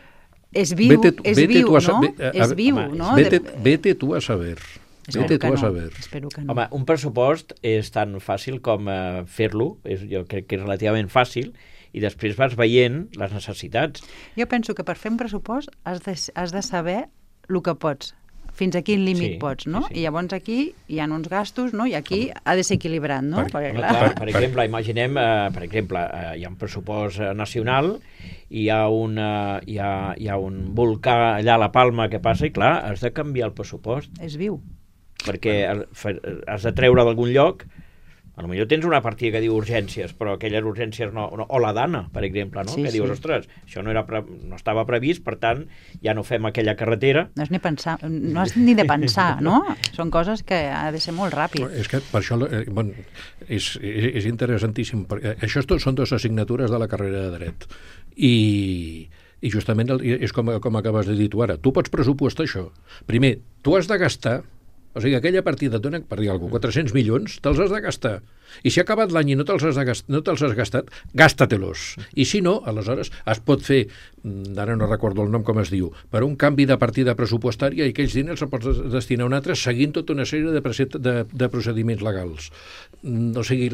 és viu, vete, és vete viu, tu a, no? ve, a, és viu, home, no? Vete, De... vete tu a saber. Espero Vete que tu a no. saber. Espero que no. Home, un pressupost és tan fàcil com uh, fer-lo, és, jo crec que és relativament fàcil, i després vas veient les necessitats. Jo penso que per fer un pressupost has de, has de saber el que pots, fins a quin límit Sí, pots, no? sí, sí. I llavors aquí hi ha uns gastos, no? I aquí ha de ser equilibrat, no? Per- Perquè, Home, clar, clar, per exemple, imaginem, eh, per exemple, eh, hi ha un pressupost eh, nacional, hi ha, una, hi, ha, hi ha un volcà allà a la Palma que passa i, clar, has de canviar el pressupost, és viu. perquè has de treure d'algun lloc. A lo millor tens una partida que diu urgències, però aquelles urgències no, no o la Dana, per exemple, no? Sí, que dius, sí. ostres, això no, era pre, no estava previst, per tant, ja no fem aquella carretera. No has ni, pensar, no has ni de pensar, no? Són coses que ha de ser molt ràpid. És que per això eh, bueno, és, és, és interessantíssim, perquè això tot són dues assignatures de la carrera de dret. I, i justament el, és com, com acabes de dir tu ara. Tu pots pressupostar això. Primer, tu has de gastar. O sigui, aquella partida et dona, per dir alguna cosa, quatre-cents milions, te'ls has de gastar. I si ha acabat l'any i no te'ls has, de gast, no te'ls has gastat, gàstatelos. I si no, aleshores es pot fer, ara no recordo el nom com es diu, per un canvi de partida pressupostària i aquells diners els pots destinar a un altre seguint tota una sèrie de, de, de procediments legals. O sigui,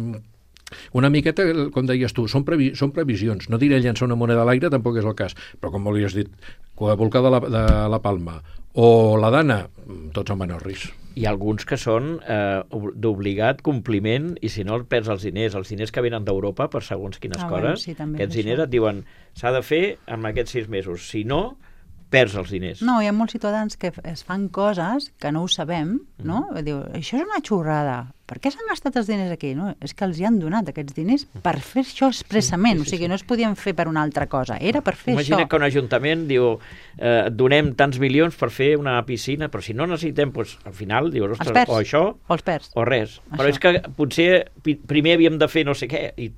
una miqueta, com deies tu, són, previ, són previsions. No diré llançar una moneda a l'aire, tampoc és el cas, però com volies dit, el volcà de la, de la Palma o la Dana, tots en menor risc. Hi ha alguns que són eh, d'obligat compliment i si no perds els diners. Els diners que venen d'Europa per segons quines Ah, bueno, coses, sí, també aquests és diners això. et diuen s'ha de fer en aquests sis mesos. Si no, perds els diners. No, hi ha molts ciutadans que es fan coses que no ho sabem, no? Mm. Diu, això és una xurrada. Per què s'han gastat els diners aquí? No? És que els hi han donat aquests diners per fer això expressament. Sí, sí, sí, o sigui, sí. no es podien fer per una altra cosa. Era per fer Imagina això. que un ajuntament diu eh, et donem tants milions per fer una piscina, però si no necessitem, doncs, al final dius, Els ostres, perds. o això O els perds. o res. Però Això. és que potser pi- primer havíem de fer no sé què i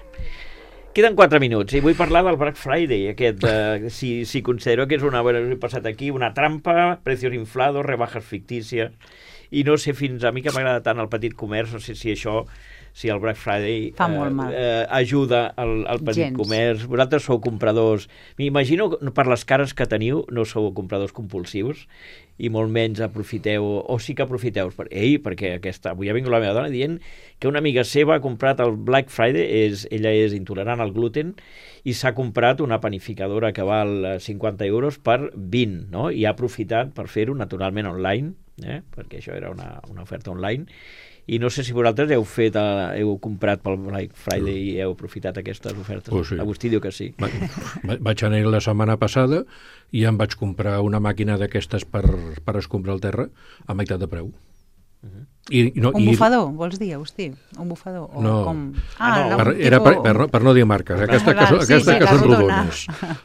queden quatre minuts i vull parlar del Black Friday, aquest, eh, si, si considero que és una, bueno, he passat aquí, una trampa, precios inflados, rebajas fictícies, i no sé fins a mi que m'agrada tant el petit comerç, no sé si això, si el Black Friday Fa molt mal. eh, ajuda al, al petit Gens. comerç. Vosaltres sou compradors, m'imagino que per les cares que teniu no sou compradors compulsius i molt menys aprofiteu, o sí que aprofiteu per ell, perquè aquesta, avui ha vingut la meva dona dient que una amiga seva ha comprat el Black Friday, és, ella és intolerant al gluten, i s'ha comprat una panificadora que val cinquanta euros per vint, no? I ha aprofitat per fer-ho naturalment online, eh? Perquè això era una, una oferta online, i no sé si vosaltres heu fet, eh, heu comprat pel Black Friday i heu aprofitat aquestes ofertes. Oh, sí. Agustí diu que sí. Va, va- vaig anar la setmana passada i em vaig comprar una màquina d'aquestes per, per escombrar el terra a meitat de preu. Uh-huh. I, no, Un i, bufador, vols dir, Agustí? Un bufador? O No. com... Ah, no, Per, un era per, tipus- per, no, per no dir marques, aquesta Val, que, són- sí, aquesta sí, que la són rodona. rodones.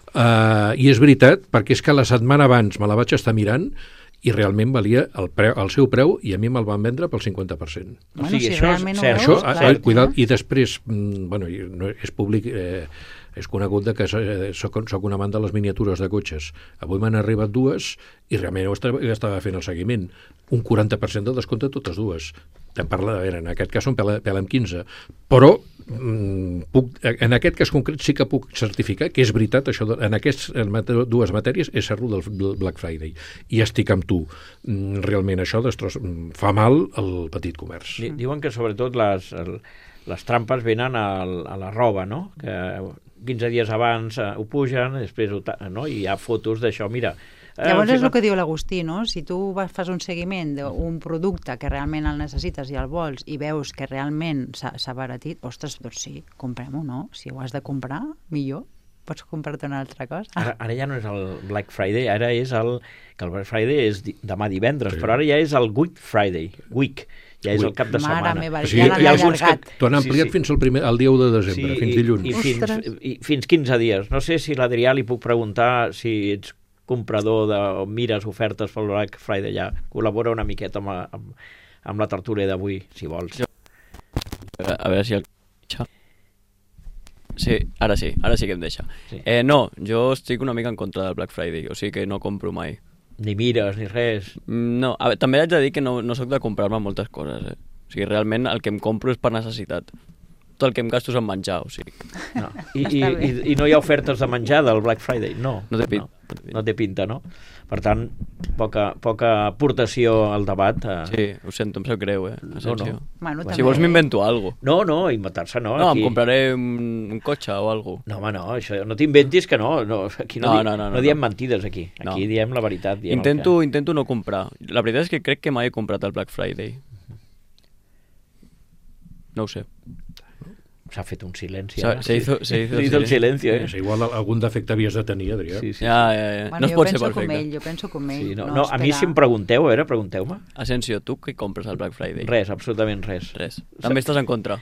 Uh, I és veritat, perquè és que la setmana abans me la vaig estar mirant i realment valia el, preu, el seu preu i a mi me'l van vendre pel cinquanta per cent. Bueno, O sigui, si això és realment ho cert. veus, Això, clar, eh, cuidado, no? i després, mm, bueno, i no, és públic, eh, és conegut de que so- soc, soc un amant de les miniatures de cotxes. Avui m'han arribat dues i realment ho estava, jo estava fent el seguiment. Un quaranta per cent de descompte totes dues. Em parla, a veure, en aquest cas són pela, pela amb quinze. Però mm, puc, en aquest cas concret sí que puc certificar que és veritat això, de, en aquestes en mate, dues matèries és cert del, del Black Friday. I estic amb tu. Mm, realment això destrossa, fa mal al petit comerç. Di- Diuen que sobretot les, el, les trampes venen al, a la roba, no? Que quinze dies abans eh, ho pugen, després ho ta- no? I hi ha fotos d'això, mira... eh, Llavors és fica- el que diu l'Agustí, no? Si tu vas, fas un seguiment d'un producte que realment el necessites i el vols i veus que realment s'ha s'ha abaratit, ostres, doncs sí, comprem-ho, no? Si ho has de comprar, millor. Pots comprar-te una altra cosa. Ara, ara ja no és el Black Friday, ara és el... que el Black Friday és di, demà divendres, Sí. però ara ja és el Week Friday, Week, ja és Week. el cap de Mare setmana. meva, O sigui, ja hi l'han ha alguns que- allargat. T'ho han ampliat Sí, sí. fins al, primer, al dia u de desembre, fins i, dilluns. I fins, Ostres. i fins quinze dies. No sé si l'Adrià li puc preguntar si ets comprador de, o mires ofertes pel Black Friday ja. Col·labora una miqueta amb, la- amb, amb la tertúlia d'avui, si vols. A a veure si el... Sí, ara sí, ara sí que em deixa. Sí. Eh, no, jo estic una mica en contra del Black Friday, o sigui que no compro mai. Ni mires, ni res. Mm, No, a veure, també haig de dir que no, no sóc de comprar-me moltes coses, eh? O sigui, realment el que em compro és per necessitat. tot el que em gasto és en menjar, o sigui... No. I, i, i, I no hi ha ofertes de menjar del Black Friday? No. No té pinta. No, no té pinta, no? Per tant, poca, poca aportació al debat. Eh. Sí, ho sento, em sap greu, eh, Asensio. No, no. Bueno, Si vols m'invento alguna cosa. No, no, inventar-se no. No, aquí... em compraré un, un cotxe o alguna cosa. No, home, no, això, no t'inventis que no. no aquí no, No, di, no, no, no, no, diem no. mentides, aquí. Aquí No. diem la veritat. Diem Intento, que... intento no comprar. La veritat és que crec que mai he comprat el Black Friday. No ho sé. S'ha fet un silenci. Se, eh? se hizo, se hizo, Se hizo el silenci, eh? És igual algun defecte havies de tenir, Adrià. Sí, sí. Ja, ja, ja. Bueno, no es jo pot ser penso com perfecte. ell, jo penso com ell. Sí, no, no, no, a mi esperar. si em pregunteu, a veure, pregunteu-me. Asensio, tu què compres al Black Friday? Res, absolutament res. Res. També estàs en contra?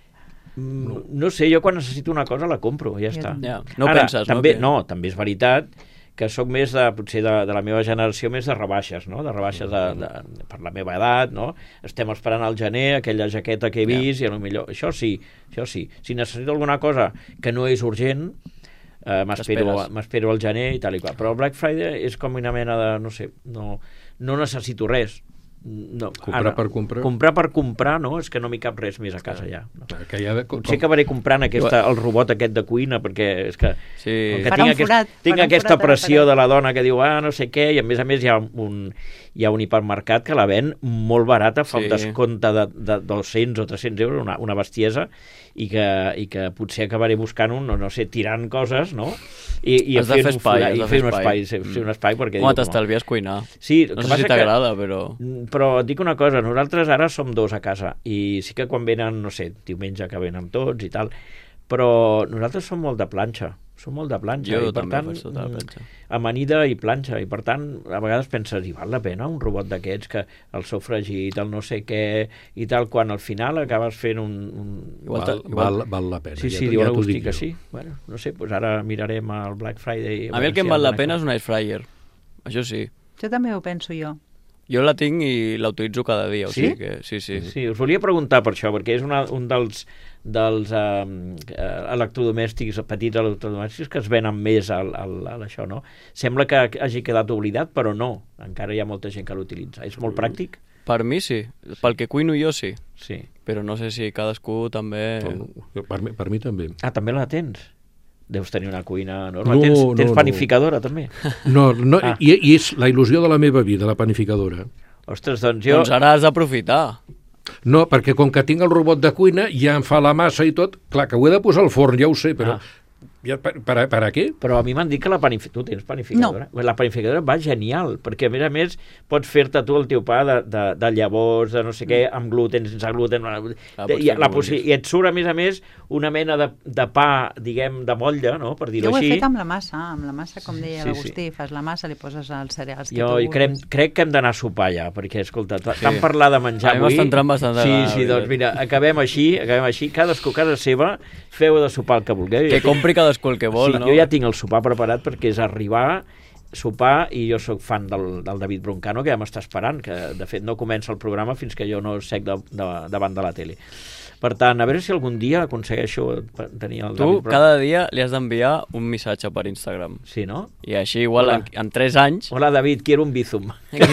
Mm, no sé, jo quan necessito una cosa la compro, ja Jo està. també. Ja. No Ara, penses, també, no? Que... No, també és veritat que sóc més de, potser de, de la meva generació, més de rebaixes, no? De rebaixes de, de, per la meva edat, no? Estem esperant al gener aquella jaqueta que he vist i a lo millor... Això sí, això sí. Si necessito alguna cosa que no és urgent, eh, m'espero T'esperes. m'espero al gener i tal i qual. Però el Black Friday és com una mena de... no sé, no, no necessito res. No, Comprar per comprar. Comprar per comprar, no? És que no m'hi cap res més a casa ja. No. Clar, que hi ha de, com, Potser acabaré comprant aquesta, el robot aquest de cuina, perquè és que, Sí. que Farà tinc, un aquest, forat, tinc farà un aquesta forat a la pressió paret. de la dona que diu, ah, no sé què, i a més a més hi ha un, hi ha un hipermercat que la ven molt barata, fa Sí. un descompte de, de dos-cents o tres-cents euros, una, una bestiesa, i que, i que potser acabaré buscant un, no, no sé, tirant coses, no? I, i Has de fent fer un espai, forat, has i de fer fer un espai. espai, sí, fer un Mm. espai, perquè Home, diu, t'estalvies cuinar. Sí, No que sé passa si que- t'agrada, però... Però et dic una cosa, nosaltres ara som dos a casa i sí que quan venen, no sé, diumenge que venen tots i tal, però nosaltres som molt de planxa, som molt de planxa Jo i per també tant faig tota la planxa. amanida i planxa i per tant a vegades penses, i val la pena un robot d'aquests que el sofregit, el no sé què i tal, quan al final acabes fent un... un... Igual val, te- igual- val, val la pena. Sí, ja, sí, t'ho- diu ja t'ho Agustí dic que jo. sí. Bueno, no sé, doncs ara mirarem el Black Friday. A mi el que em val la pena és un air fryer. Això sí. Jo també ho penso jo. Jo la tinc i la utilitzo cada dia, o Sí? sigui que... Sí, sí. Sí, us volia preguntar per això, perquè és una, un dels, dels um, electrodomèstics, petits electrodomèstics que es venen més al, al, a això, no? Sembla que hagi quedat oblidat, però no. Encara hi ha molta gent que l'utilitza. És molt pràctic? Per mi sí. Pel que cuino jo sí. Sí. Però no sé si cadascú també... Per, mi, per mi també. Ah, també la tens? Deus tenir una cuina enorme. No, tens no, tens no. panificadora, també? No, no Ah. i, i és la il·lusió de la meva vida, la panificadora. Ostres, doncs jo... Doncs ara has d'aprofitar. No, perquè com que tinc el robot de cuina, ja em fa la massa i tot. Clar, que ho he de posar al forn, ja ho sé, però... Ah. Ja, per, per, a- per a què? Però a mi m'han dit que la panificadora... Tu tens panificadora? No. La panificadora va genial, perquè a més a més pots fer-te tu el teu pa de, de, de llavors, de no sé què, amb gluten, sense gluten... Ah, de, pots i, fer la com possi vulguis. I et surt a més a més una mena de, de pa, diguem, de motlla, no?, per Jo dir-ho ho he així. fet amb la massa, amb la massa, com deia Sí, l'Agustí, fas la massa, li poses els cereals que Jo tu i crec, vulguis. crec que hem d'anar a sopar ja, perquè, escolta, t- Sí. tant parlar de menjar A mi avui... m'està entrant bastant de Sí, gana, sí, la doncs veritat. mira, acabem així, acabem així, cadascú a casa seva, feu de sopar el que vulgueu. Que compri cadascú el que vol, Sí, no? jo ja tinc el sopar preparat perquè és arribar, sopar, i jo sóc fan del, del David Broncano, que ja m'està esperant, que de fet no comença el programa fins que jo no sec de, de, davant de la tele. Per tant, a veure si algun dia aconsegueixo tenir el Tu David Broncano. cada dia li has d'enviar un missatge per Instagram. Sí, no? I així igual Hola. en, en tres anys... Hola, David, quiero un bizum.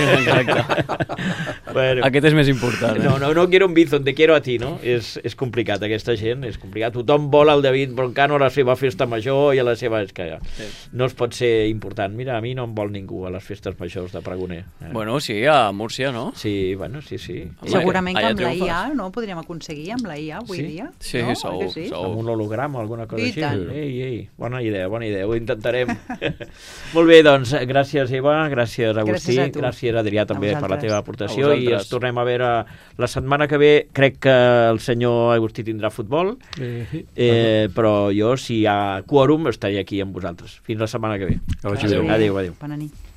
Exacte. Bueno. Aquest és més important. Eh? No, no, no quiero un bizum, te quiero a ti, no? És, és complicat, aquesta gent, és complicat. Tothom vol el David Broncano a la seva festa major i a la seva... És que Sí. no es pot ser important. Mira, a mi no em vol ningú a les festes majors de Pregoner. Eh? Bueno, sí, a Múrcia, no? Sí, bueno, sí, sí. Home, Segurament que allà amb la triomfes. I A no ho podríem aconseguir, amb la I A avui Sí? dia. Sí, no? segur, Oi que sí? segur. Amb un holograma o alguna cosa I així. tant. Ei, ei, bona idea, bona idea, ho intentarem. Molt bé, doncs, gràcies Eva, gràcies Agustí, Gràcies a tu. gràcies Adrià també A per la vosaltres. teva aportació A i vosaltres. ens tornem a veure la setmana que ve. Crec que el senyor Agustí tindrà futbol, Eh, eh, però jo, si hi ha quòrum, estaré aquí amb vosaltres. Fins la setmana que ve. Que vagi bé. Adéu, adéu. Bona nit.